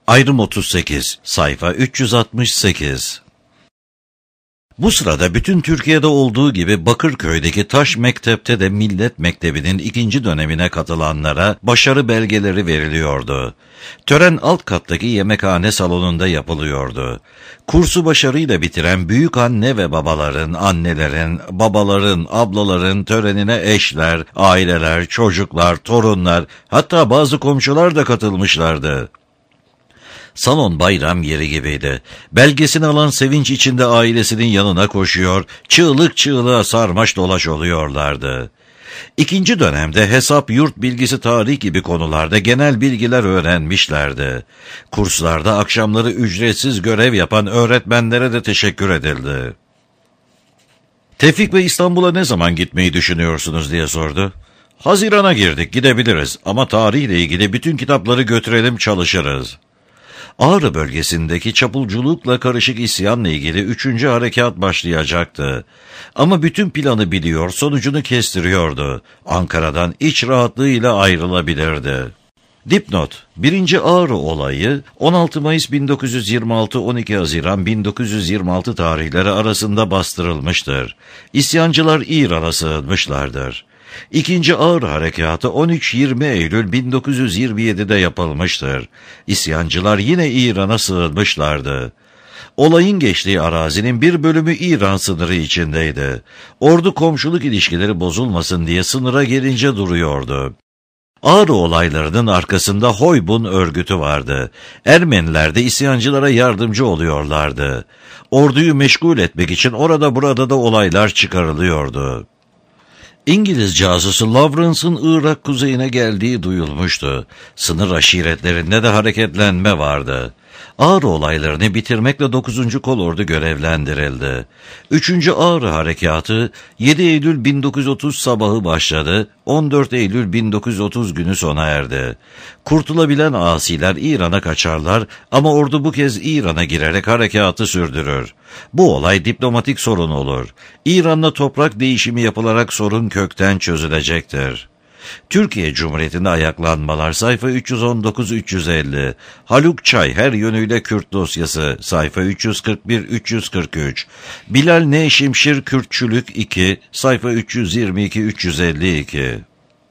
Ayrım 38, sayfa 368. Bu sırada bütün Türkiye'de olduğu gibi Bakırköy'deki Taş Mektep'te de Millet Mektebi'nin 2. dönemine katılanlara başarı belgeleri veriliyordu. Tören alt kattaki yemekhane salonunda yapılıyordu. Kursu başarıyla bitiren büyük anne ve babaların, annelerin, babaların, ablaların törenine eşler, aileler, çocuklar, torunlar, hatta bazı komşular da katılmışlardı. Salon bayram yeri gibiydi. Belgesini alan sevinç içinde ailesinin yanına koşuyor, çığlık çığlığa sarmaş dolaş oluyorlardı. 2. dönemde hesap, yurt bilgisi, tarih gibi konularda genel bilgiler öğrenmişlerdi. Kurslarda akşamları ücretsiz görev yapan öğretmenlere de teşekkür edildi. Tevfik Bey, İstanbul'a ne zaman gitmeyi düşünüyorsunuz diye sordu. Haziran'a girdik, gidebiliriz ama tarihle ilgili bütün kitapları götürelim, çalışırız. Ağrı bölgesindeki çapulculukla karışık isyanla ilgili 3. harekat başlayacaktı. Ama bütün planı biliyor, sonucunu kestiriyordu. Ankara'dan iç rahatlığıyla ayrılabilirdi. Dipnot: 1. Ağrı olayı 16 Mayıs 1926-12 Haziran 1926 tarihleri arasında bastırılmıştır. İsyancılar İran'a sığınmışlardır. 2. Ağrı Harekatı 13-20 Eylül 1927'de yapılmıştır. İsyancılar yine İran'a sığınmışlardı. Olayın geçtiği arazinin bir bölümü İran sınırı içindeydi. Ordu komşuluk ilişkileri bozulmasın diye sınıra gelince duruyordu. Ağrı olaylarının arkasında Hoybun örgütü vardı. Ermeniler de isyancılara yardımcı oluyorlardı. Orduyu meşgul etmek için orada burada da olaylar çıkarılıyordu. İngiliz casusu Lawrence'ın Irak kuzeyine geldiği duyulmuştu. Sınır aşiretlerinde de hareketlenme vardı. Ağrı olaylarını bitirmekle 9. Kolordu görevlendirildi. 3. Ağrı Harekatı 7 Eylül 1930 sabahı başladı, 14 Eylül 1930 günü sona erdi. Kurtulabilen asiler İran'a kaçarlar ama ordu bu kez İran'a girerek harekatı sürdürür. Bu olay diplomatik sorun olur. İran'la toprak değişimi yapılarak sorun kökten çözülecektir. Türkiye Cumhuriyeti'nde ayaklanmalar, sayfa 319-350. Haluk Çay, her yönüyle Kürt dosyası, sayfa 341-343. Bilal N. Şimşir, Kürtçülük 2, sayfa 322-352.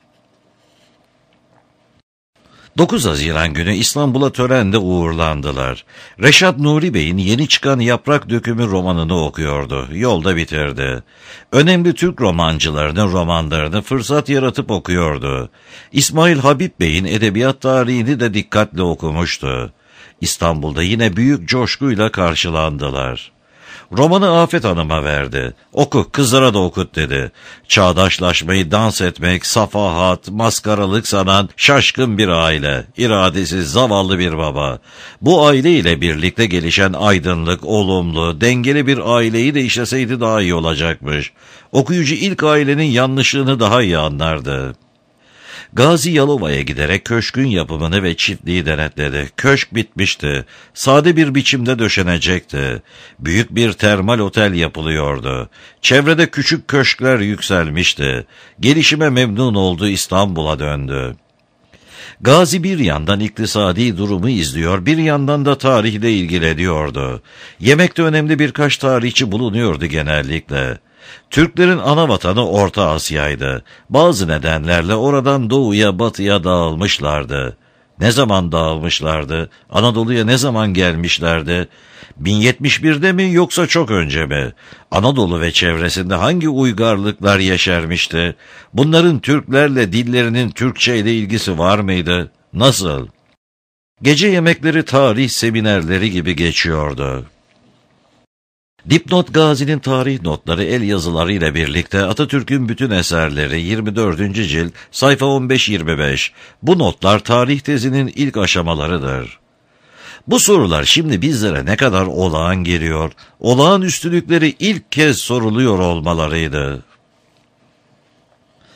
9 Haziran günü İstanbul'a törende uğurlandılar. Reşat Nuri Bey'in yeni çıkan Yaprak Dökümü romanını okuyordu. Yolda bitirdi. Önemli Türk romancılarının romanlarını fırsat yaratıp okuyordu. İsmail Habib Bey'in edebiyat tarihini de dikkatle okumuştu. İstanbul'da yine büyük coşkuyla karşılandılar. Romanı Afet Hanım'a verdi. Oku, kızlara da okut dedi. Çağdaşlaşmayı dans etmek, safahat, maskaralık sanan şaşkın bir aile, iradesiz, zavallı bir baba. Bu aile ile birlikte gelişen aydınlık, olumlu, dengeli bir aileyi de işleseydi daha iyi olacakmış. Okuyucu ilk ailenin yanlışlığını daha iyi anlardı. Gazi Yalova'ya giderek köşkün yapımını ve çiftliği denetledi. Köşk bitmişti. Sade bir biçimde döşenecekti. Büyük bir termal otel yapılıyordu. Çevrede küçük köşkler yükselmişti. Gelişime memnun oldu, İstanbul'a döndü. Gazi bir yandan iktisadi durumu izliyor, bir yandan da tarihle ilgileniyordu. Yemekte önemli birkaç tarihçi bulunuyordu genellikle. Türklerin ana vatanı Orta Asya'ydı. Bazı nedenlerle oradan doğuya, batıya dağılmışlardı. Ne zaman dağılmışlardı? Anadolu'ya ne zaman gelmişlerdi? 1071'de mi yoksa çok önce mi? Anadolu ve çevresinde hangi uygarlıklar yeşermişti? Bunların Türklerle dillerinin Türkçe ile ilgisi var mıydı? Nasıl? Gece yemekleri tarih seminerleri gibi geçiyordu. Dipnot: Gazi'nin tarih notları el yazılarıyla birlikte Atatürk'ün bütün eserleri, 24. cilt, sayfa 15-25. Bu notlar tarih tezinin ilk aşamalarıdır. Bu sorular şimdi bizlere ne kadar olağan geliyor, olağanüstülükleri ilk kez soruluyor olmalarıydı.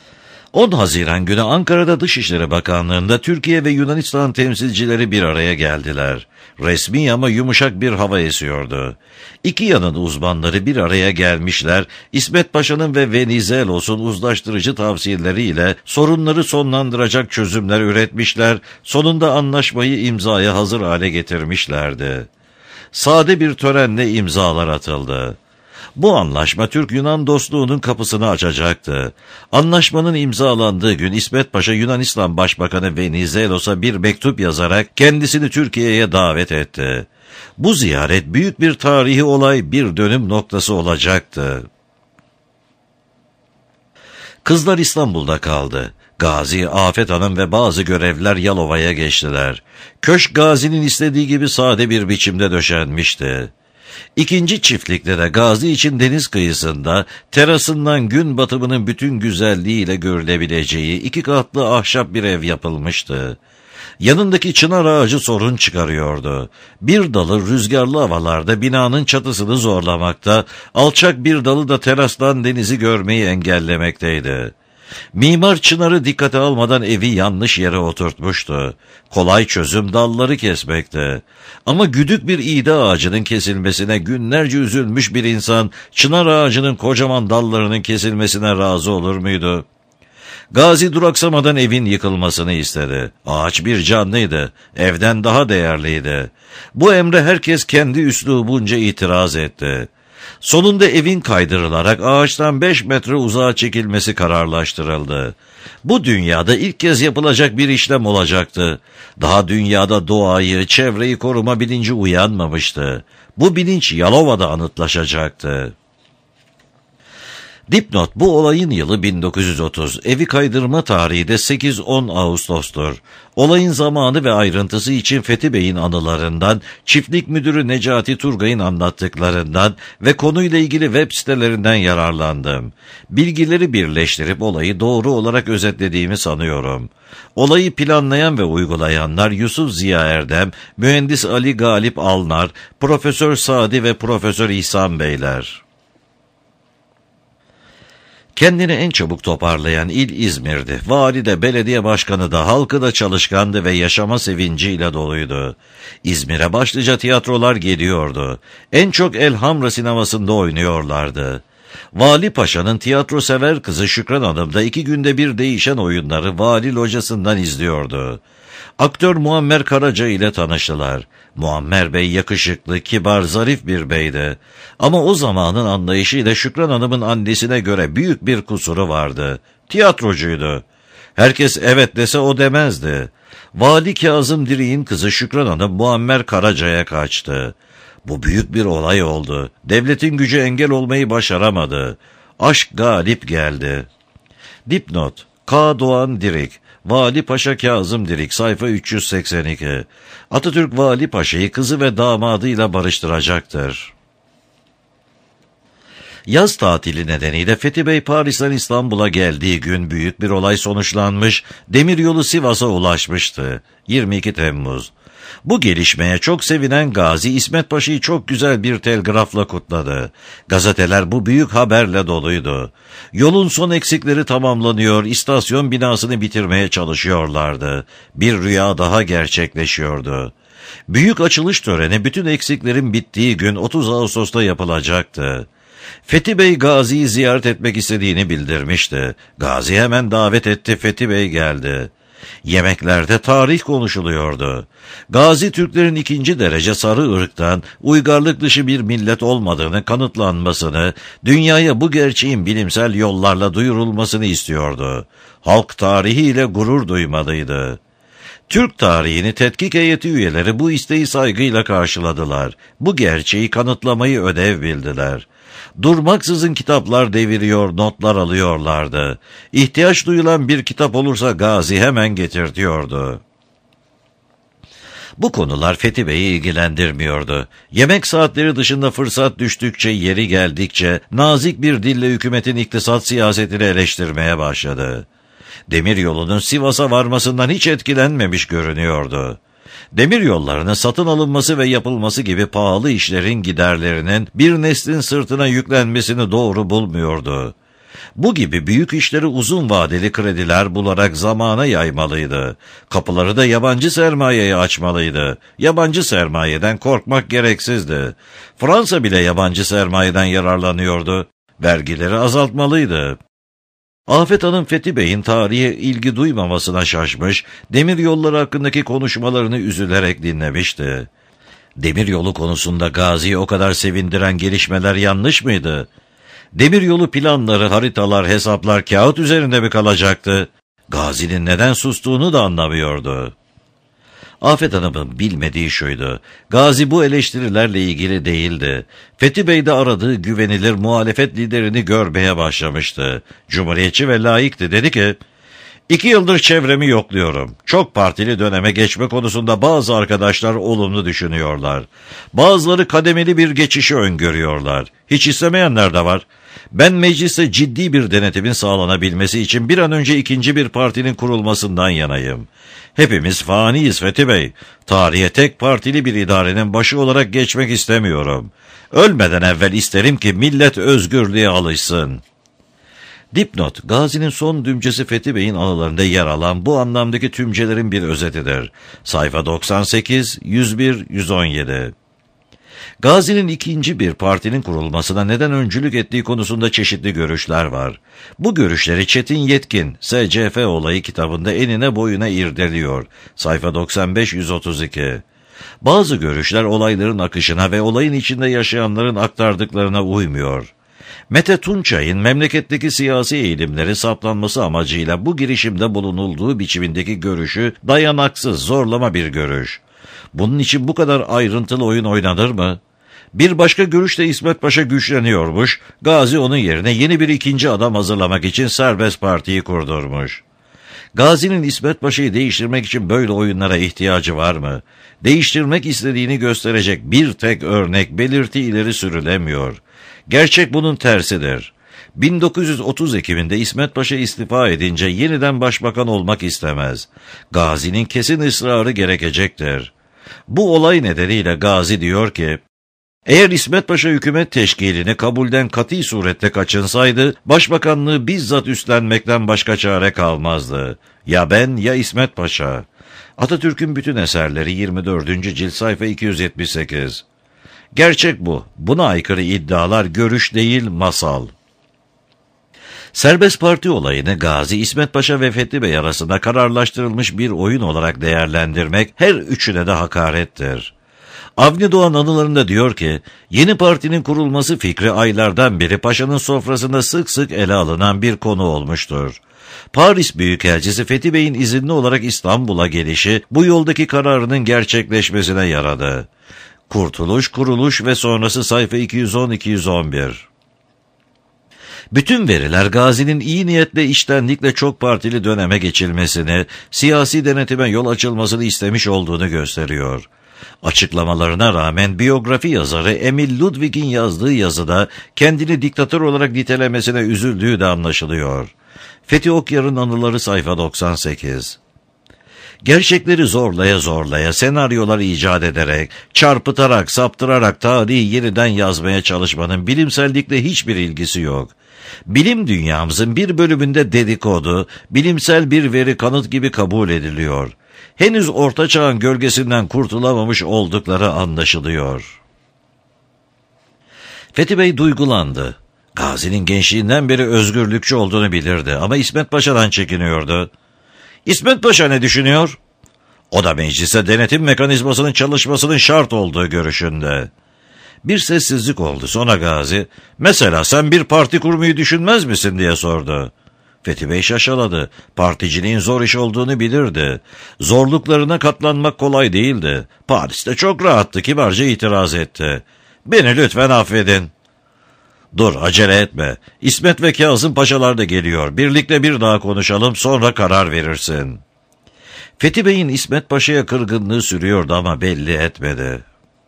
10 Haziran günü Ankara'da Dışişleri Bakanlığı'nda Türkiye ve Yunanistan temsilcileri bir araya geldiler. Resmi ama yumuşak bir hava esiyordu. İki yanın uzmanları bir araya gelmişler, İsmet Paşa'nın ve Venizelos'un uzlaştırıcı tavsiyeleriyle sorunları sonlandıracak çözümler üretmişler, sonunda anlaşmayı imzaya hazır hale getirmişlerdi. Sade bir törenle imzalar atıldı. Bu anlaşma Türk-Yunan dostluğunun kapısını açacaktı. Anlaşmanın imzalandığı gün İsmet Paşa Yunanistan Başbakanı Venizelos'a bir mektup yazarak kendisini Türkiye'ye davet etti. Bu ziyaret büyük bir tarihi olay, bir dönüm noktası olacaktı. Kızlar İstanbul'da kaldı. Gazi, Afet Hanım ve bazı görevliler Yalova'ya geçtiler. Köşk Gazi'nin istediği gibi sade bir biçimde döşenmişti. İkinci çiftlikte de Gazi için deniz kıyısında, terasından gün batımının bütün güzelliğiyle görülebileceği 2 katlı ahşap bir ev yapılmıştı. Yanındaki çınar ağacı sorun çıkarıyordu. Bir dalı rüzgarlı havalarda binanın çatısını zorlamakta, alçak bir dalı da terastan denizi görmeyi engellemekteydi. Mimar çınarı dikkate almadan evi yanlış yere oturtmuştu. Kolay çözüm dalları kesmekti. Ama güdük bir iğde ağacının kesilmesine günlerce üzülmüş bir insan, çınar ağacının kocaman dallarının kesilmesine razı olur muydu? Gazi duraksamadan evin yıkılmasını istedi. Ağaç bir canlıydı, evden daha değerliydi. Bu emre herkes kendi üslubunca itiraz etti. Sonunda evin kaydırılarak ağaçtan 5 metre uzağa çekilmesi kararlaştırıldı. Bu dünyada ilk kez yapılacak bir işlem olacaktı. Daha dünyada doğayı, çevreyi koruma bilinci uyanmamıştı. Bu bilinç Yalova'da anıtlaşacaktı. Dipnot: bu olayın yılı 1930. Evi kaydırma tarihi de 8-10 Ağustos'tur. Olayın zamanı ve ayrıntısı için Fethi Bey'in anılarından, çiftlik müdürü Necati Turgay'ın anlattıklarından ve konuyla ilgili web sitelerinden yararlandım. Bilgileri birleştirip olayı doğru olarak özetlediğimi sanıyorum. Olayı planlayan ve uygulayanlar Yusuf Ziya Erdem, Mühendis Ali Galip Alnar, Profesör Sadi ve Profesör İhsan Beyler. Kendini en çabuk toparlayan il İzmir'di. Vali de, belediye başkanı da, halkı da çalışkandı ve yaşama sevinciyle doluydu. İzmir'e başlıca tiyatrolar geliyordu. En çok Elhamra sinemasında oynuyorlardı. Vali Paşa'nın tiyatro sever kızı Şükran Hanım da 2 günde bir değişen oyunları vali locasından izliyordu. Aktör Muammer Karaca ile tanıştılar. Muammer Bey yakışıklı, kibar, zarif bir beydi. Ama o zamanın anlayışıyla Şükran Hanım'ın annesine göre büyük bir kusuru vardı. Tiyatrocuydu. Herkes evet dese o demezdi. Vali Kazım Dirik'in kızı Şükran Hanım Muammer Karaca'ya kaçtı. Bu büyük bir olay oldu. Devletin gücü engel olmayı başaramadı. Aşk galip geldi. Dipnot: K. Doğan Dirik, Vali Paşa Kazım Dirik, sayfa 382. Atatürk Vali Paşa'yı kızı ve damadıyla barıştıracaktır. Yaz tatili nedeniyle Fethi Bey Paris'ten İstanbul'a geldiği gün büyük bir olay sonuçlanmış, demiryolu Sivas'a ulaşmıştı. 22 Temmuz. Bu gelişmeye çok sevinen Gazi, İsmet Paşa'yı çok güzel bir telgrafla kutladı. Gazeteler bu büyük haberle doluydu. Yolun son eksikleri tamamlanıyor, istasyon binasını bitirmeye çalışıyorlardı. Bir rüya daha gerçekleşiyordu. Büyük açılış töreni bütün eksiklerin bittiği gün 30 Ağustos'ta yapılacaktı. Fethi Bey Gazi'yi ziyaret etmek istediğini bildirmişti. Gazi hemen davet etti, Fethi Bey geldi. Yemeklerde tarih konuşuluyordu. Gazi, Türklerin 2. derece sarı ırktan, uygarlık dışı bir millet olmadığını kanıtlanmasını, dünyaya bu gerçeğin bilimsel yollarla duyurulmasını istiyordu. Halk tarihiyle gurur duymalıydı. Türk tarihini tetkik heyeti üyeleri bu isteği saygıyla karşıladılar. Bu gerçeği kanıtlamayı ödev bildiler. Durmaksızın kitaplar deviriyor, notlar alıyorlardı. İhtiyaç duyulan bir kitap olursa Gazi hemen getirtiyordu. Bu konular Fethi Bey'i ilgilendirmiyordu. Yemek saatleri dışında fırsat düştükçe, yeri geldikçe nazik bir dille hükümetin iktisat siyasetini eleştirmeye başladı. Demiryolunun Sivas'a varmasından hiç etkilenmemiş görünüyordu. Demiryollarının satın alınması ve yapılması gibi pahalı işlerin giderlerinin bir neslin sırtına yüklenmesini doğru bulmuyordu. Bu gibi büyük işleri uzun vadeli krediler bularak zamana yaymalıydı. Kapıları da yabancı sermayeye açmalıydı. Yabancı sermayeden korkmak gereksizdi. Fransa bile yabancı sermayeden yararlanıyordu. Vergileri azaltmalıydı. Afet Hanım Fethi Bey'in tarihe ilgi duymamasına şaşmış, demiryolları hakkındaki konuşmalarını üzülerek dinlemişti. Demiryolu konusunda Gazi'yi o kadar sevindiren gelişmeler yanlış mıydı? Demiryolu planları, haritalar, hesaplar kağıt üzerinde mi kalacaktı? Gazi'nin neden sustuğunu da anlamıyordu. Afet Hanım'ın bilmediği şuydu: Gazi bu eleştirilerle ilgili değildi. Fethi Bey de aradığı güvenilir muhalefet liderini görmeye başlamıştı. Cumhuriyetçi ve laikti, dedi ki, 2 yıldır çevremi yokluyorum. Çok partili döneme geçme konusunda bazı arkadaşlar olumlu düşünüyorlar. Bazıları kademeli bir geçişi öngörüyorlar. Hiç istemeyenler de var. Ben mecliste ciddi bir denetimin sağlanabilmesi için bir an önce ikinci bir partinin kurulmasından yanayım. Hepimiz faniyiz Fethi Bey. Tarihe tek partili bir idarenin başı olarak geçmek istemiyorum. Ölmeden evvel isterim ki millet özgürlüğe alışsın. Dipnot, Gazi'nin son dümcesi Fethi Bey'in anılarında yer alan bu anlamdaki tümcelerin bir özetidir. Sayfa 98, 101, 117. Gazi'nin ikinci bir partinin kurulmasına neden öncülük ettiği konusunda çeşitli görüşler var. Bu görüşleri Çetin Yetkin, SCF olayı kitabında enine boyuna irdeliyor. Sayfa 95-132. Bazı görüşler olayların akışına ve olayın içinde yaşayanların aktardıklarına uymuyor. Mete Tunçay'ın memleketteki siyasi eğilimleri saptanması amacıyla bu girişimde bulunulduğu biçimindeki görüşü dayanaksız, zorlama bir görüş. Bunun için bu kadar ayrıntılı oyun oynanır mı? Bir başka görüşte İsmet Paşa güçleniyormuş, Gazi onun yerine yeni bir ikinci adam hazırlamak için Serbest Parti'yi kurdurmuş. Gazi'nin İsmet Paşa'yı değiştirmek için böyle oyunlara ihtiyacı var mı? Değiştirmek istediğini gösterecek bir tek örnek, belirti ileri sürülemiyor. Gerçek bunun tersidir. 1930 Ekim'inde İsmet Paşa istifa edince yeniden başbakan olmak istemez. Gazi'nin kesin ısrarı gerekecektir. Bu olay nedeniyle Gazi diyor ki, eğer İsmet Paşa hükümet teşkilini kabulden kat'i surette kaçınsaydı, başbakanlığı bizzat üstlenmekten başka çare kalmazdı. Ya ben ya İsmet Paşa. Atatürk'ün bütün eserleri 24. cilt sayfa 278. Gerçek bu. Buna aykırı iddialar görüş değil, masal. Serbest Parti olayını Gazi, İsmet Paşa ve Fethi Bey arasında kararlaştırılmış bir oyun olarak değerlendirmek her üçüne de hakarettir. Avni Doğan anılarında diyor ki, yeni partinin kurulması fikri aylardan beri Paşa'nın sofrasında sık sık ele alınan bir konu olmuştur. Paris Büyükelçisi Fethi Bey'in izinli olarak İstanbul'a gelişi bu yoldaki kararının gerçekleşmesine yaradı. Kurtuluş, kuruluş ve sonrası sayfa 210-211. Bütün veriler Gazi'nin iyi niyetle, içtenlikle çok partili döneme geçilmesini, siyasi denetime yol açılmasını istemiş olduğunu gösteriyor. Açıklamalarına rağmen biyografi yazarı Emil Ludwig'in yazdığı yazıda kendini diktatör olarak nitelemesine üzüldüğü de anlaşılıyor. Fethi Okyar'ın anıları sayfa 98. Gerçekleri zorlaya zorlaya, senaryolar icat ederek, çarpıtarak, saptırarak tarihi yeniden yazmaya çalışmanın bilimsellikle hiçbir ilgisi yok. Bilim dünyamızın bir bölümünde dedikodu, bilimsel bir veri kanıt gibi kabul ediliyor. Henüz Orta Çağ'ın gölgesinden kurtulamamış oldukları anlaşılıyor. Fethi Bey duygulandı. Gazi'nin gençliğinden beri özgürlükçü olduğunu bilirdi ama İsmet Paşa'dan çekiniyordu. İsmet Paşa ne düşünüyor? O da meclise denetim mekanizmasının çalışmasının şart olduğu görüşünde. Bir sessizlik oldu. Sonra Gazi, mesela sen bir parti kurmayı düşünmez misin diye sordu. Fethi Bey şaşaladı. Particiliğin zor iş olduğunu bilirdi. Zorluklarına katlanmak kolay değildi. Paris'te çok rahattı, kibarca itiraz etti. Beni lütfen affedin. Dur, acele etme. İsmet ve Kazım Paşalar da geliyor. Birlikte bir daha konuşalım, sonra karar verirsin. Fethi Bey'in İsmet Paşa'ya kırgınlığı sürüyordu ama belli etmedi.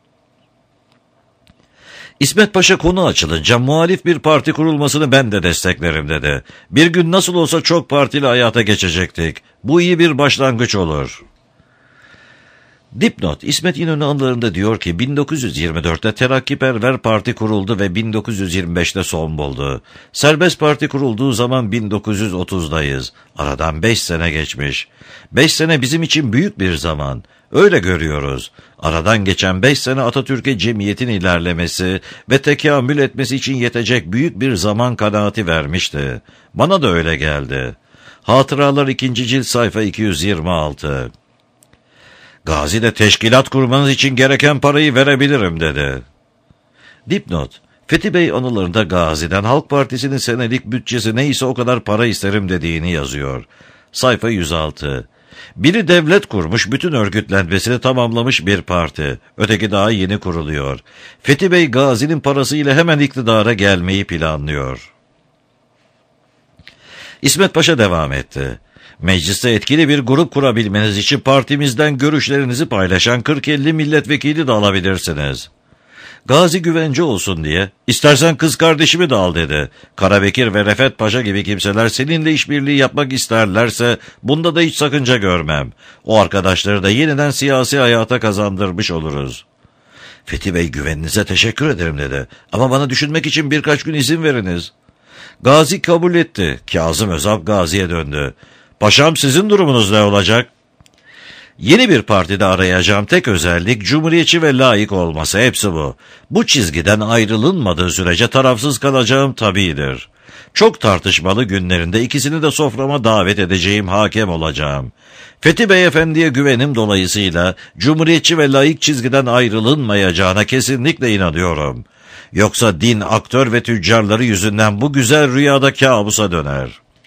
İsmet Paşa konu açılınca muhalif bir parti kurulmasını ben de desteklerim dedi. Bir gün nasıl olsa çok partili hayata geçecektik. Bu iyi bir başlangıç olur. Dipnot, İsmet İnönü anılarında diyor ki 1924'te Terakkiperver Parti kuruldu ve 1925'te son buldu. Serbest Parti kurulduğu zaman 1930'dayız. Aradan 5 sene geçmiş. 5 sene bizim için büyük bir zaman. Öyle görüyoruz. Aradan geçen 5 sene Atatürk'e cemiyetin ilerlemesi ve tekamül etmesi için yetecek büyük bir zaman kanaati vermişti. Bana da öyle geldi. Hatıralar 2. cilt sayfa 226. Gazi de teşkilat kurmanız için gereken parayı verebilirim dedi. Dipnot, Fethi Bey anılarında Gazi'den Halk Partisi'nin senelik bütçesi neyse o kadar para isterim dediğini yazıyor. Sayfa 106. Biri devlet kurmuş, bütün örgütlenmesini tamamlamış bir parti. Öteki daha yeni kuruluyor. Fethi Bey Gazi'nin parasıyla hemen iktidara gelmeyi planlıyor. İsmet Paşa devam etti. Mecliste etkili bir grup kurabilmeniz için partimizden görüşlerinizi paylaşan 40-50 milletvekili de alabilirsiniz. Gazi güvence olsun diye, istersen kız kardeşimi de al dedi. Karabekir ve Refet Paşa gibi kimseler seninle işbirliği yapmak isterlerse bunda da hiç sakınca görmem. O arkadaşları da yeniden siyasi hayata kazandırmış oluruz. Fethi Bey güveninize teşekkür ederim dedi. Ama bana düşünmek için birkaç gün izin veriniz. Gazi kabul etti. Kazım Özalp Gazi'ye döndü. Paşam sizin durumunuz ne olacak? Yeni bir partide arayacağım tek özellik cumhuriyetçi ve layık olması, hepsi bu. Bu çizgiden ayrılınmadığı sürece tarafsız kalacağım tabidir. Çok tartışmalı günlerinde ikisini de soframa davet edeceğim, hakem olacağım. Fethi Bey Efendi'ye güvenim dolayısıyla cumhuriyetçi ve layık çizgiden ayrılınmayacağına kesinlikle inanıyorum. Yoksa din, aktör ve tüccarları yüzünden bu güzel rüyada kabusa döner.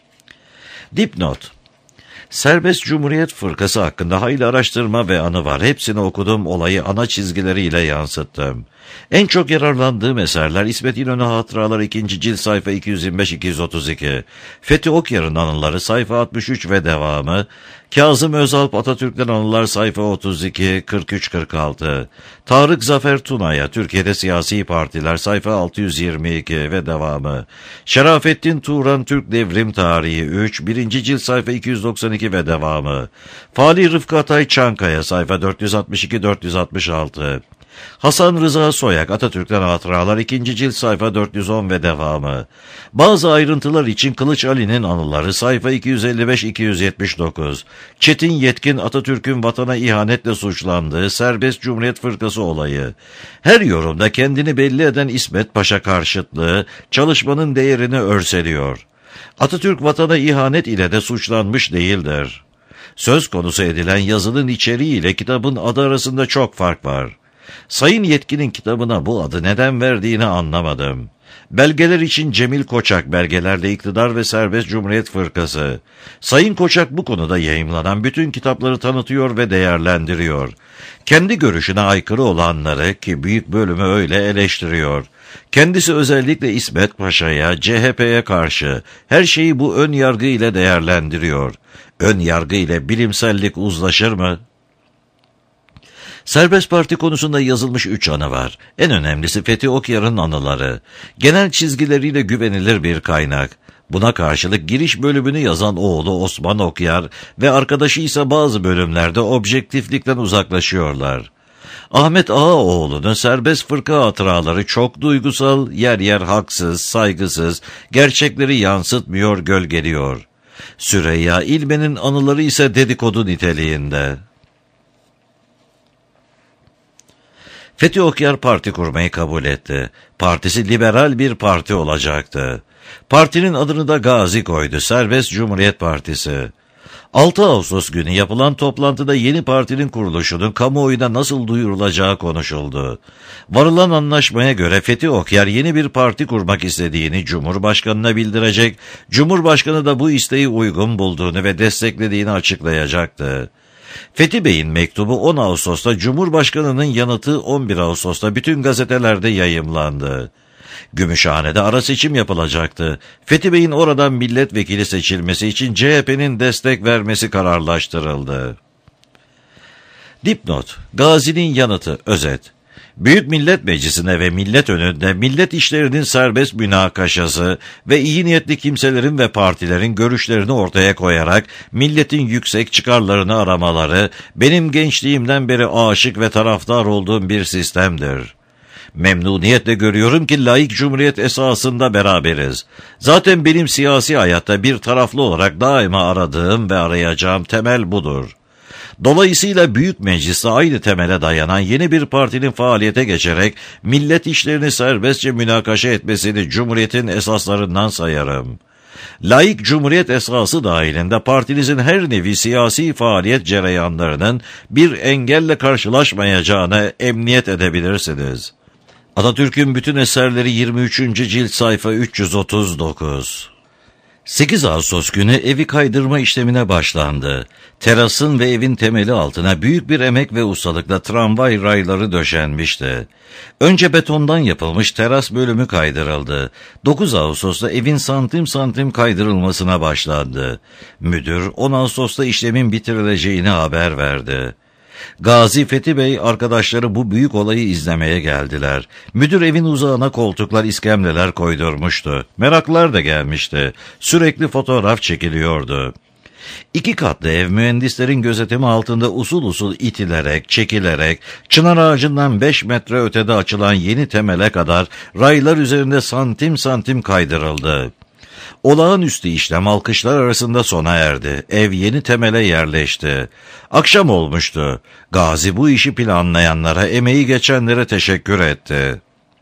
Dipnot, Serbest Cumhuriyet Fırkası hakkında hayli araştırma ve anı var. Hepsini okudum, olayı ana çizgileriyle yansıttım. En çok yararlandığım eserler İsmet İnönü Hatıraları 2. cilt sayfa 225-232, Fethi Okyar'ın anıları sayfa 63 ve devamı, Kazım Özalp Atatürk'ten anılar sayfa 32, 43-46, Tarık Zafer Tuna'ya Türkiye'de siyasi partiler sayfa 622 ve devamı, Şerafettin Turan Türk Devrim Tarihi 3, 1. cilt sayfa 292 ve devamı, Fali Rıfkı Atay Çankaya sayfa 462-466, Hasan Rıza Soyak Atatürk'ten Hatıralar 2. cilt sayfa 410 ve devamı. Bazı ayrıntılar için Kılıç Ali'nin anıları sayfa 255-279. Çetin Yetkin Atatürk'ün vatana ihanetle suçlandığı Serbest Cumhuriyet Fırkası olayı. Her yorumda kendini belli eden İsmet Paşa karşıtlığı çalışmanın değerini örseliyor. Atatürk vatana ihanet ile de suçlanmış değildir. Söz konusu edilen yazının içeriği ile kitabın adı arasında çok fark var. Sayın Yetkin'in kitabına bu adı neden verdiğini anlamadım. Belgeler için Cemil Koçak, belgelerde iktidar ve Serbest Cumhuriyet Fırkası. Sayın Koçak bu konuda yayımlanan bütün kitapları tanıtıyor ve değerlendiriyor. Kendi görüşüne aykırı olanları, ki büyük bölümü öyle, eleştiriyor. Kendisi özellikle İsmet Paşa'ya, CHP'ye karşı her şeyi bu ön yargı ile değerlendiriyor. Ön yargı ile bilimsellik uzlaşır mı? Serbest Parti konusunda yazılmış 3 anı var. En önemlisi Fethi Okyar'ın anıları. Genel çizgileriyle güvenilir bir kaynak. Buna karşılık giriş bölümünü yazan oğlu Osman Okyar ve arkadaşı ise bazı bölümlerde objektiflikten uzaklaşıyorlar. Ahmet Ağaoğlu'nun Serbest Fırka Hatıraları çok duygusal, yer yer haksız, saygısız, gerçekleri yansıtmıyor, gölgeliyor. Süreyya İlmen'in anıları ise dedikodu niteliğinde. Fethi Okyar parti kurmayı kabul etti. Partisi liberal bir parti olacaktı. Partinin adını da Gazi koydu, Serbest Cumhuriyet Partisi. 6 Ağustos günü yapılan toplantıda yeni partinin kuruluşunun kamuoyuna nasıl duyurulacağı konuşuldu. Varılan anlaşmaya göre Fethi Okyar yeni bir parti kurmak istediğini Cumhurbaşkanı'na bildirecek, Cumhurbaşkanı da bu isteği uygun bulduğunu ve desteklediğini açıklayacaktı. Fethi Bey'in mektubu 10 Ağustos'ta, Cumhurbaşkanı'nın yanıtı 11 Ağustos'ta bütün gazetelerde yayımlandı. Gümüşhane'de ara seçim yapılacaktı. Fethi Bey'in oradan milletvekili seçilmesi için CHP'nin destek vermesi kararlaştırıldı. Dipnot, Gazi'nin yanıtı, özet. Büyük Millet Meclisi'ne ve millet önünde millet işlerinin serbest münakaşası ve iyi niyetli kimselerin ve partilerin görüşlerini ortaya koyarak milletin yüksek çıkarlarını aramaları benim gençliğimden beri aşık ve taraftar olduğum bir sistemdir. Memnuniyetle görüyorum ki laik cumhuriyet esasında beraberiz. Zaten benim siyasi hayatta bir taraflı olarak daima aradığım ve arayacağım temel budur. Dolayısıyla Büyük Meclis'te aynı temele dayanan yeni bir partinin faaliyete geçerek millet işlerini serbestçe münakaşa etmesini Cumhuriyet'in esaslarından sayarım. Laik Cumhuriyet esası dahilinde partinizin her nevi siyasi faaliyet cereyanlarının bir engelle karşılaşmayacağına emniyet edebilirsiniz. Atatürk'ün bütün eserleri 23. cilt sayfa 339. 8 Ağustos günü evi kaydırma işlemine başlandı. Terasın ve evin temeli altına büyük bir emek ve ustalıkla tramvay rayları döşenmişti. Önce betondan yapılmış teras bölümü kaydırıldı. 9 Ağustos'ta evin santim santim kaydırılmasına başlandı. Müdür 10 Ağustos'ta işlemin bitirileceğini haber verdi. Gazi Fethi Bey arkadaşları bu büyük olayı izlemeye geldiler. Müdür evin uzağına koltuklar, iskemleler koydurmuştu. Meraklılar da gelmişti. Sürekli fotoğraf çekiliyordu. 2 katlı ev mühendislerin gözetimi altında usul usul itilerek, çekilerek, çınar ağacından 5 metre ötede açılan yeni temele kadar raylar üzerinde santim santim kaydırıldı. Olağanüstü işlem alkışlar arasında sona erdi. Ev yeni temele yerleşti. Akşam olmuştu. Gazi bu işi planlayanlara, emeği geçenlere teşekkür etti.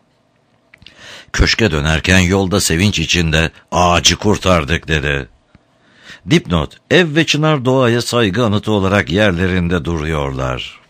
Köşke dönerken yolda sevinç içinde ağacı kurtardık dedi. Dipnot: ev ve çınar doğaya saygı anıtı olarak yerlerinde duruyorlar.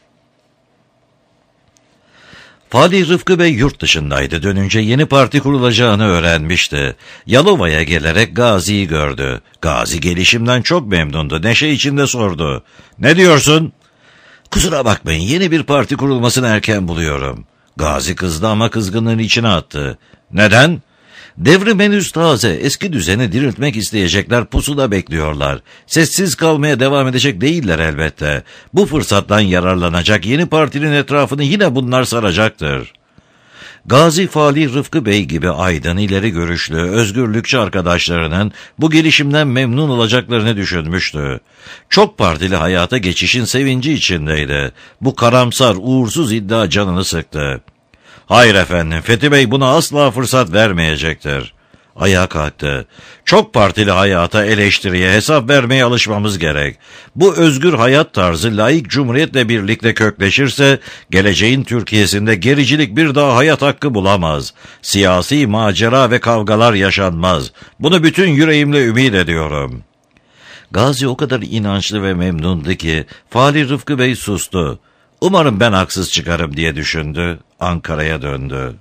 Fali Rıfkı Bey yurt dışındaydı. Dönünce yeni parti kurulacağını öğrenmişti. Yalova'ya gelerek Gazi'yi gördü. Gazi gelişimden çok memnundu. Neşe içinde sordu. "Ne diyorsun?" "Kusura bakmayın, yeni bir parti kurulmasını erken buluyorum." Gazi kızdı ama kızgınlığını içine attı. "Neden?" "Devrim henüz taze. Eski düzeni diriltmek isteyecekler, pusuda bekliyorlar. Sessiz kalmaya devam edecek değiller elbette. Bu fırsattan yararlanacak, yeni partinin etrafını yine bunlar saracaktır." Gazi Fali Rıfkı Bey gibi aydın, ileri görüşlü, özgürlükçü arkadaşlarının bu gelişimden memnun olacaklarını düşünmüştü. Çok partili hayata geçişin sevinci içindeydi. Bu karamsar, uğursuz iddia canını sıktı. "Hayır efendim, Fethi Bey buna asla fırsat vermeyecektir." Ayağa kalktı. "Çok partili hayata, eleştiriye, hesap vermeye alışmamız gerek. Bu özgür hayat tarzı laik cumhuriyetle birlikte kökleşirse, geleceğin Türkiye'sinde gericilik bir daha hayat hakkı bulamaz. Siyasi macera ve kavgalar yaşanmaz. Bunu bütün yüreğimle ümit ediyorum." Gazi o kadar inançlı ve memnundu ki, Fali Rıfkı Bey sustu. "Umarım ben haksız çıkarım" diye düşündü. Ankara'ya döndü.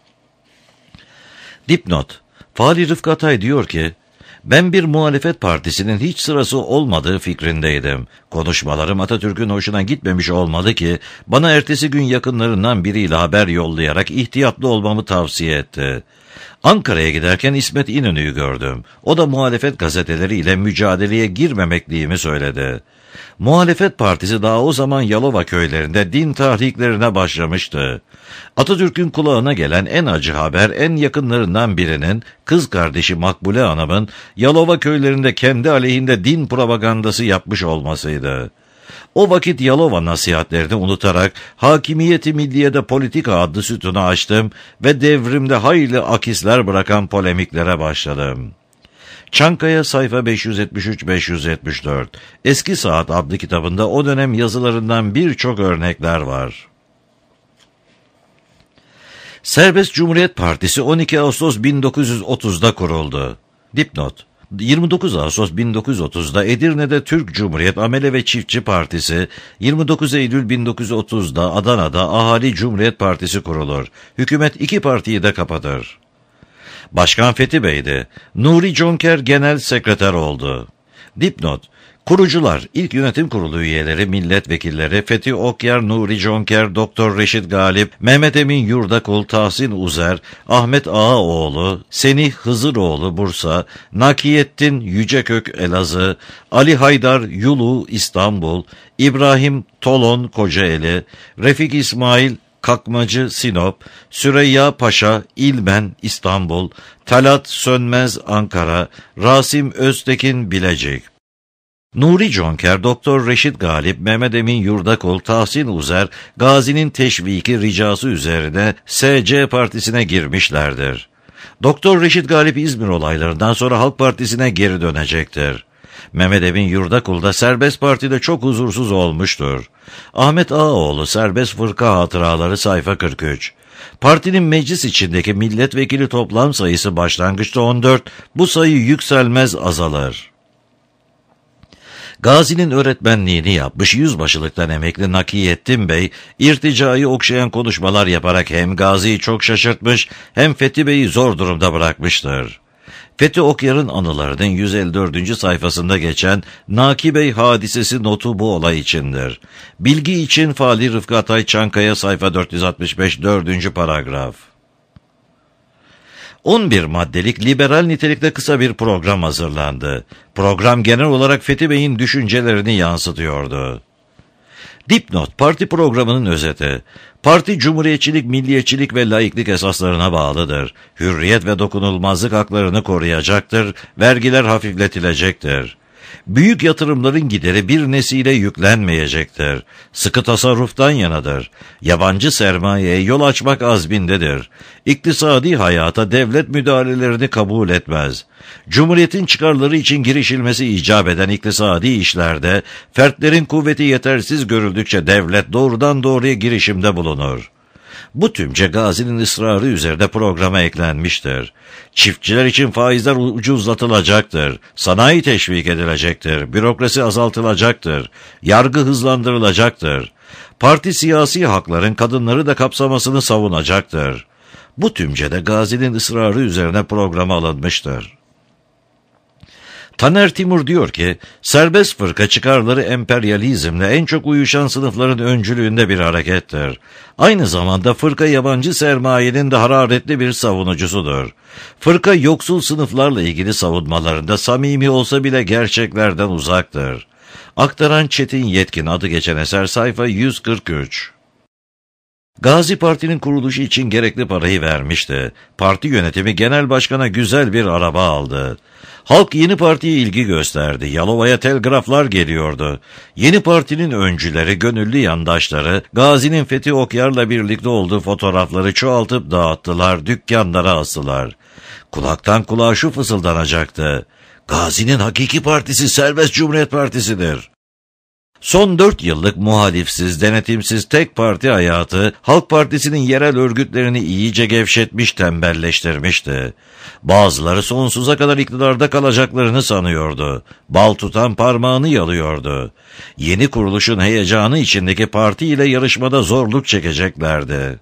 Dipnot: Fali Rıfkı Atay diyor ki, "Ben bir muhalefet partisinin hiç sırası olmadığı fikrindeydim. Konuşmalarım Atatürk'ün hoşuna gitmemiş olmalı ki, bana ertesi gün yakınlarından biriyle haber yollayarak ihtiyatlı olmamı tavsiye etti. Ankara'ya giderken İsmet İnönü'yü gördüm. O da muhalefet gazeteleriyle mücadeleye girmemekliğimi söyledi. Muhalefet partisi daha o zaman Yalova köylerinde din tahriklerine başlamıştı. Atatürk'ün kulağına gelen en acı haber, en yakınlarından birinin, kız kardeşi Makbule Hanım'ın Yalova köylerinde kendi aleyhinde din propagandası yapmış olmasıydı. O vakit Yalova nasihatlerini unutarak Hakimiyeti Milliye'de Politika adlı sütunu açtım ve devrimde hayli akisler bırakan polemiklere başladım. Çankaya sayfa 573-574. Eski Saat adlı kitabında o dönem yazılarından birçok örnekler var. Serbest Cumhuriyet Partisi 12 Ağustos 1930'da kuruldu. Dipnot: 29 Ağustos 1930'da Edirne'de Türk Cumhuriyet Amele ve Çiftçi Partisi, 29 Eylül 1930'da Adana'da Ahali Cumhuriyet Partisi kurulur. Hükümet 2 partiyi de kapatır. Başkan Fethi Bey'di. Nuri Conker genel sekreter oldu. Dipnot: Kurucular, ilk yönetim kurulu üyeleri, milletvekilleri Fethi Okyar, Nuri Conker, Doktor Reşit Galip, Mehmet Emin Yurdakul, Tahsin Uzer, Ahmet Ağaoğlu, Senih Hızıroğlu Bursa, Nakiyettin Yücekök Elazığ, Ali Haydar Yulu İstanbul, İbrahim Tolon Kocaeli, Refik İsmail Kakmacı, Sinop, Süreyya Paşa, İlmen, İstanbul, Talat Sönmez, Ankara, Rasim Öztekin, Bilecik. Nuri Conker, Doktor Reşit Galip, Mehmet Emin Yurdakul, Tahsin Uzer, Gazi'nin teşviki ricası üzerine SC Partisi'ne girmişlerdir. Doktor Reşit Galip İzmir olaylarından sonra Halk Partisi'ne geri dönecektir. Mehmet Emin Yurdakul da Serbest Parti'de çok huzursuz olmuştur. Ahmet Ağaoğlu, Serbest Fırka Hatıraları, sayfa 43. Partinin meclis içindeki milletvekili toplam sayısı başlangıçta 14, bu sayı yükselmez azalır. Gazi'nin öğretmenliğini yapmış yüzbaşılıktan emekli Nakiyettin Bey, irticayı okşayan konuşmalar yaparak hem Gazi'yi çok şaşırtmış hem Fethi Bey'i zor durumda bırakmıştır. Fethi Okyar'ın anılarının 154. sayfasında geçen Naki Bey hadisesi notu bu olay içindir. Bilgi için Fali Rıfkı Atay Çankaya, sayfa 465, 4. paragraf. 11 maddelik liberal nitelikte kısa bir program hazırlandı. Program genel olarak Fethi Bey'in düşüncelerini yansıtıyordu. Dipnot, parti programının özeti. Parti, cumhuriyetçilik, milliyetçilik ve laiklik esaslarına bağlıdır. Hürriyet ve dokunulmazlık haklarını koruyacaktır. Vergiler hafifletilecektir. Büyük yatırımların gideri bir nesile yüklenmeyecektir. Sıkı tasarruftan yanadır. Yabancı sermayeye yol açmak azmindedir. İktisadi hayata devlet müdahalelerini kabul etmez. Cumhuriyetin çıkarları için girişilmesi icap eden iktisadi işlerde fertlerin kuvveti yetersiz görüldükçe devlet doğrudan doğruya girişimde bulunur. Bu tümce Gazi'nin ısrarı üzerinde programa eklenmiştir. Çiftçiler için faizler ucuzlatılacaktır, sanayi teşvik edilecektir, bürokrasi azaltılacaktır, yargı hızlandırılacaktır. Parti siyasi hakların kadınları da kapsamasını savunacaktır. Bu tümcede Gazi'nin ısrarı üzerine programa alınmıştır. Taner Timur diyor ki, serbest fırka çıkarları emperyalizmle en çok uyuşan sınıfların öncülüğünde bir harekettir. Aynı zamanda fırka yabancı sermayenin de hararetli bir savunucusudur. Fırka yoksul sınıflarla ilgili savunmalarında samimi olsa bile gerçeklerden uzaktır. Aktaran Çetin Yetkin, adı geçen eser, sayfa 143. Gazi Parti'nin kuruluşu için gerekli parayı vermişti. Parti yönetimi genel başkana güzel bir araba aldı. Halk yeni partiye ilgi gösterdi. Yalova'ya telgraflar geliyordu. Yeni partinin öncüleri, gönüllü yandaşları, Gazi'nin Fethi Okyar'la birlikte olduğu fotoğrafları çoğaltıp dağıttılar, dükkanlara astılar. Kulaktan kulağa şu fısıldanacaktı: Gazi'nin hakiki partisi Serbest Cumhuriyet Partisi'dir. Son 4 yıllık muhalifsiz, denetimsiz tek parti hayatı, Halk Partisi'nin yerel örgütlerini iyice gevşetmiş, tembelleştirmişti. Bazıları sonsuza kadar iktidarda kalacaklarını sanıyordu. Bal tutan parmağını yalıyordu. Yeni kuruluşun heyecanı içindeki parti ile yarışmada zorluk çekeceklerdi.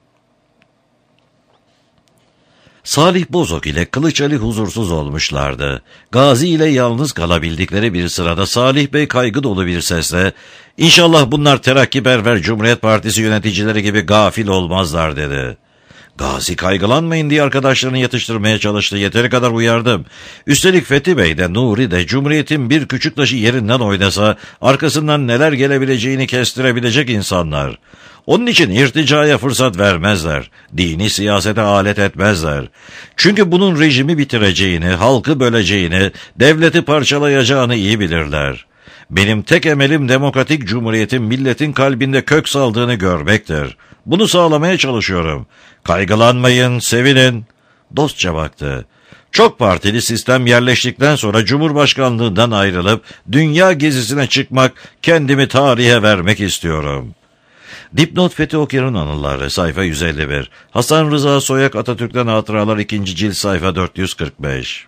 Salih Bozok ile Kılıç Ali huzursuz olmuşlardı. Gazi ile yalnız kalabildikleri bir sırada Salih Bey kaygı dolu bir sesle, "İnşallah bunlar terakkiperver Cumhuriyet Partisi yöneticileri gibi gafil olmazlar," dedi. Gazi kaygılanmayın diye arkadaşlarını yatıştırmaya çalıştı. Yeteri kadar uyardım. Üstelik Fethi Bey de Nuri de Cumhuriyet'in bir küçük taşı yerinden oynasa arkasından neler gelebileceğini kestirebilecek insanlar. Onun için irticaya fırsat vermezler. Dini siyasete alet etmezler. Çünkü bunun rejimi bitireceğini, halkı böleceğini, devleti parçalayacağını iyi bilirler. Benim tek emelim demokratik cumhuriyetin milletin kalbinde kök saldığını görmektir. Bunu sağlamaya çalışıyorum. Kaygılanmayın, sevinin. Dostça baktı. Çok partili sistem yerleştikten sonra Cumhurbaşkanlığından ayrılıp dünya gezisine çıkmak, kendimi tarihe vermek istiyorum. Dipnot, Fethi Okyar'ın anıları, sayfa 151. Hasan Rıza Soyak, Atatürk'ten Hatıralar, 2. cilt, sayfa 445.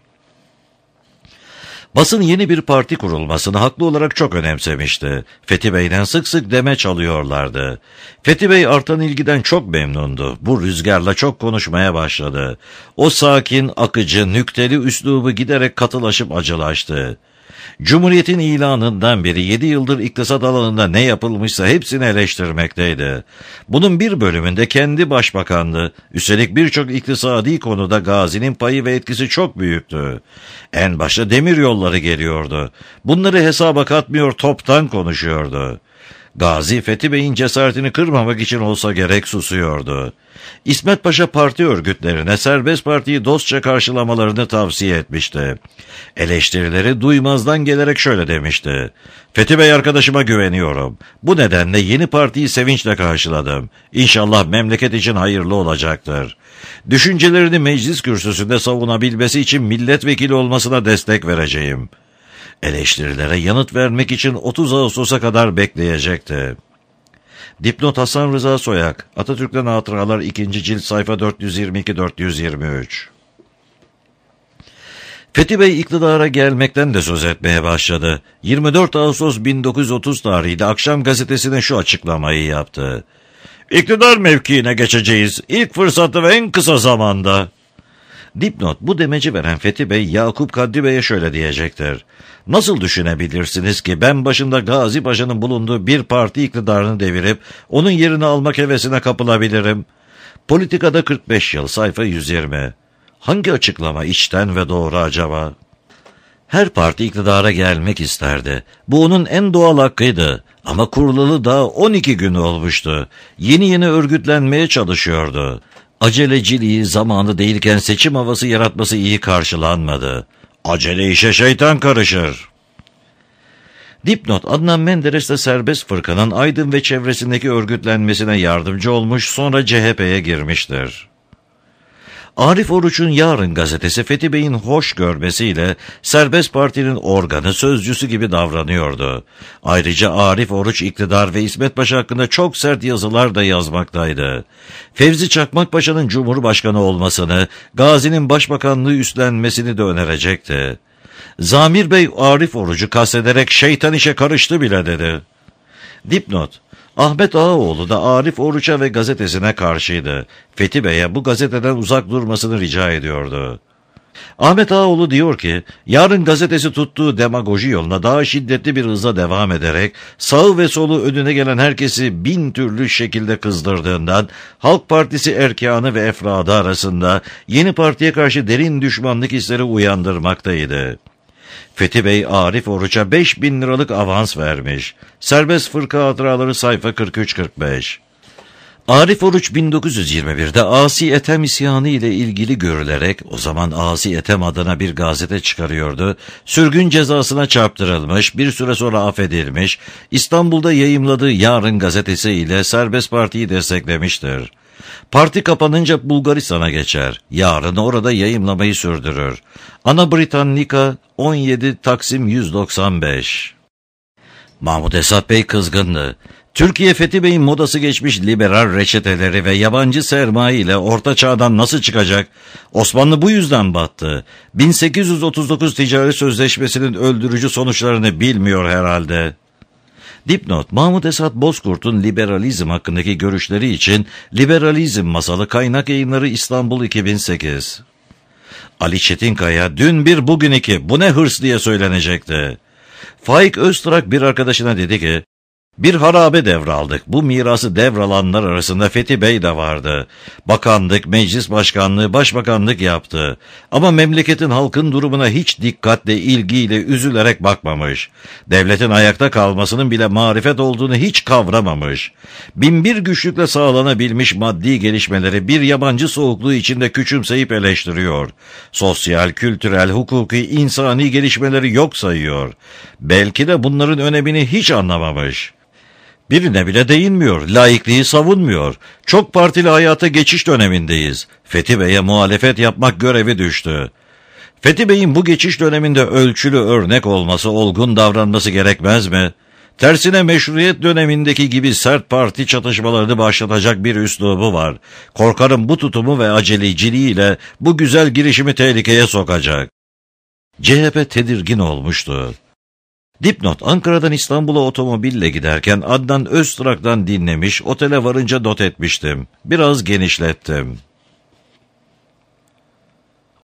Basın yeni bir parti kurulmasını haklı olarak çok önemsemişti. Fethi Bey'den sık sık demeç alıyorlardı. Fethi Bey artan ilgiden çok memnundu. Bu rüzgarla çok konuşmaya başladı. O sakin, akıcı, nükteli üslubu giderek katılaşıp acılaştı. Cumhuriyetin ilanından beri 7 yıldır iktisat alanında ne yapılmışsa hepsini eleştirmekteydi. Bunun bir bölümünde kendi başbakandı. Üstelik birçok iktisadi konuda Gazi'nin payı ve etkisi çok büyüktü. En başta demiryolları geliyordu. Bunları hesaba katmıyor, toptan konuşuyordu. Gazi Fethi Bey'in cesaretini kırmamak için olsa gerek susuyordu. İsmet Paşa parti örgütlerine Serbest Parti'yi dostça karşılamalarını tavsiye etmişti. Eleştirileri duymazdan gelerek şöyle demişti: Fethi Bey arkadaşıma güveniyorum. Bu nedenle yeni partiyi sevinçle karşıladım. İnşallah memleket için hayırlı olacaktır. Düşüncelerini meclis kürsüsünde savunabilmesi için milletvekili olmasına destek vereceğim. Eleştirilere yanıt vermek için 30 Ağustos'a kadar bekleyecekti. Dipnot: Hasan Soyak, Atatürk'ten Hatıralar 2. cilt sayfa 422-423. Fethi Bey iktidara gelmekten de söz etmeye başladı. 24 Ağustos 1930 tarihinde Akşam Gazetesi'ne şu açıklamayı yaptı: İktidar mevkiine geçeceğiz. İlk fırsatta ve en kısa zamanda. Dipnot: bu demeci veren Fethi Bey, Yakup Kadri Bey'e şöyle diyecektir: Nasıl düşünebilirsiniz ki ben başında Gazi Paşa'nın bulunduğu bir parti iktidarını devirip onun yerini almak hevesine kapılabilirim? Politikada 45 yıl, sayfa 120. Hangi açıklama içten ve doğru acaba? Her parti iktidara gelmek isterdi. Bu onun en doğal hakkıydı. Ama kurulalı daha 12 gün olmuştu. Yeni yeni örgütlenmeye çalışıyordu. Aceleciliği zamanı değilken seçim havası yaratması iyi karşılanmadı. Acele işe şeytan karışır. Dipnot: Adnan Menderes de Serbest Fırka'nın Aydın ve çevresindeki örgütlenmesine yardımcı olmuş, sonra CHP'ye girmiştir. Arif Oruç'un Yarın gazetesi Fethi Bey'in hoş görmesiyle Serbest Parti'nin organı, sözcüsü gibi davranıyordu. Ayrıca Arif Oruç iktidar ve İsmet Paşa hakkında çok sert yazılar da yazmaktaydı. Fevzi Çakmakpaşa'nın Cumhurbaşkanı olmasını, Gazi'nin başbakanlığı üstlenmesini de önerecekti. Zamir Bey Arif Oruç'u kastederek şeytan işe karıştı bile dedi. Dipnot: Ahmet Ağaoğlu da Arif Oruç'a ve gazetesine karşıydı. Fethi Bey'e bu gazeteden uzak durmasını rica ediyordu. Ahmet Ağaoğlu diyor ki, Yarın gazetesi tuttuğu demagoji yoluna daha şiddetli bir hızla devam ederek sağı ve solu önüne gelen herkesi bin türlü şekilde kızdırdığından Halk Partisi erkanı ve efradı arasında yeni partiye karşı derin düşmanlık hisleri uyandırmaktaydı. Fethi Bey Arif Oruç'a 5.000 liralık avans vermiş. Serbest Fırka Hatıraları sayfa 43-45. Arif Oruç 1921'de Asi Ethem isyanı ile ilgili görülerek, o zaman Asi Ethem adına bir gazete çıkarıyordu, sürgün cezasına çarptırılmış, bir süre sonra affedilmiş, İstanbul'da yayımladığı Yarın gazetesi ile Serbest Parti'yi desteklemiştir. Parti kapanınca Bulgaristan'a geçer. Yarın orada yayımlamayı sürdürür. Ana Britannica 17 Taksim 195. Mahmud Esat Bey kızgındı. Türkiye Fethi Bey'in modası geçmiş liberal reçeteleri ve yabancı sermaye ile orta çağdan nasıl çıkacak? Osmanlı bu yüzden battı. 1839 Ticaret Sözleşmesi'nin öldürücü sonuçlarını bilmiyor herhalde. Dipnot: Mahmud Esat Bozkurt'un liberalizm hakkındaki görüşleri için Liberalizm Masalı, Kaynak Yayınları, İstanbul 2008. Ali Çetinkaya: dün bir bugün iki, bu ne hırs diye söylenecekti. Faik Öztrak bir arkadaşına dedi ki, bir harabe devraldık. Bu mirası devralanlar arasında Fethi Bey de vardı. Bakanlık, meclis başkanlığı, başbakanlık yaptı. Ama memleketin, halkın durumuna hiç dikkatle, ilgiyle, üzülerek bakmamış. Devletin ayakta kalmasının bile marifet olduğunu hiç kavramamış. Binbir güçlükle sağlanabilmiş maddi gelişmeleri bir yabancı soğukluğu içinde küçümseyip eleştiriyor. Sosyal, kültürel, hukuki, insani gelişmeleri yok sayıyor. Belki de bunların önemini hiç anlamamış. Birine bile değinmiyor, laikliği savunmuyor. Çok partili hayata geçiş dönemindeyiz. Fethi Bey'e muhalefet yapmak görevi düştü. Fethi Bey'in bu geçiş döneminde ölçülü örnek olması, olgun davranması gerekmez mi? Tersine meşruiyet dönemindeki gibi sert parti çatışmalarını başlatacak bir üslubu var. Korkarım bu tutumu ve aceleciliğiyle bu güzel girişimi tehlikeye sokacak. CHP tedirgin olmuştu. Dipnot: Ankara'dan İstanbul'a otomobille giderken Adnan Öztrak'tan dinlemiş, otele varınca not etmiştim. Biraz genişlettim.